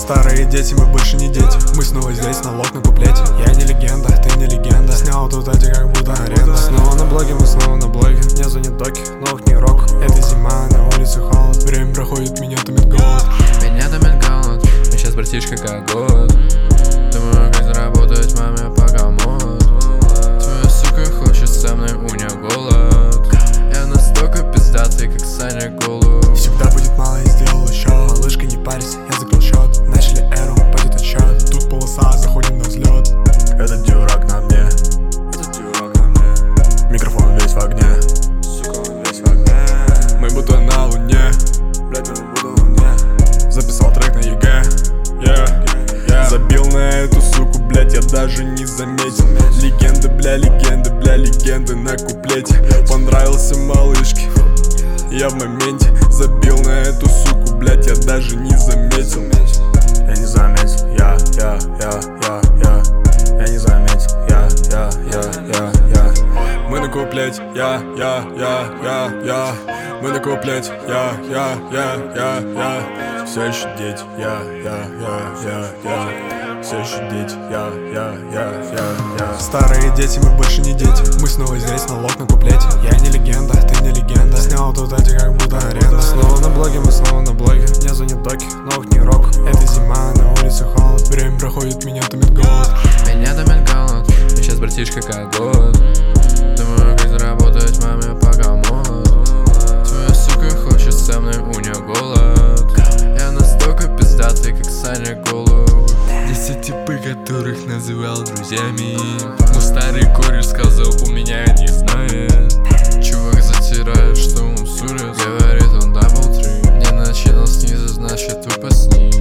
Старые дети, мы больше не дети. Мы снова здесь, налог на куплете. Я не легенда, ты не легенда. Снял тут эти как будто аренда. Снова на блоге, мы снова на блоге. Не звонит доки, новых не рок. Это зима, на улице холод. Время проходит, меня томит голод. Меня томит голод. Мы сейчас, братишка, как год. Думаю, как заработать маме пока мод. Твоя сука хочет со мной, у нее голод. Я настолько пиздатый, как Саня Голуб. Всегда будет мало, я сделал еще. Малышка, не парься, я закрыл счет. Начали эру, пойдет отсчет. Тут полоса, заходим на взлет. Этот дюрак на мне. Микрофон весь в огне. Сука, он весь в огне. Мы будто на луне. Блядь, мы будто на луне. Записал трек на ЕГЭ. Забил на эту суку, блядь, я даже не заметил. Легенды, бля, легенды на куплете. Понравился малышке, я в моменте. Забил на эту суку, блядь, я даже не заметил. Я не заметил, я не заметил, я. Мы на куплете, я. Мы на куплете, я. Все еще дети, я. Все еще дети, я. Старые дети, мы больше не дети. Мы снова здесь, налог на куплете. Я не легенда, ты не легенда. Снял тут эти как будто аренда. Снова на блоге, мы снова на блоге. Не звонит доки, новых не рок. Это зима, на улице холод. Время проходит, меня томит голод. Меня томит голод. Мы сейчас, братишка, как год. Думаю, как заработать маме пока мод. Твоя сука хочет со мной, у нее голод. Я настолько пиздатый, как Саня Голуб. Здесь те типы, которых называл друзьями. Мой старый кореш сказал, у меня не знает. Чувак затирает, что он сурит. Говорит он дабл-3. Не начинал снизу, значит тупо с ним.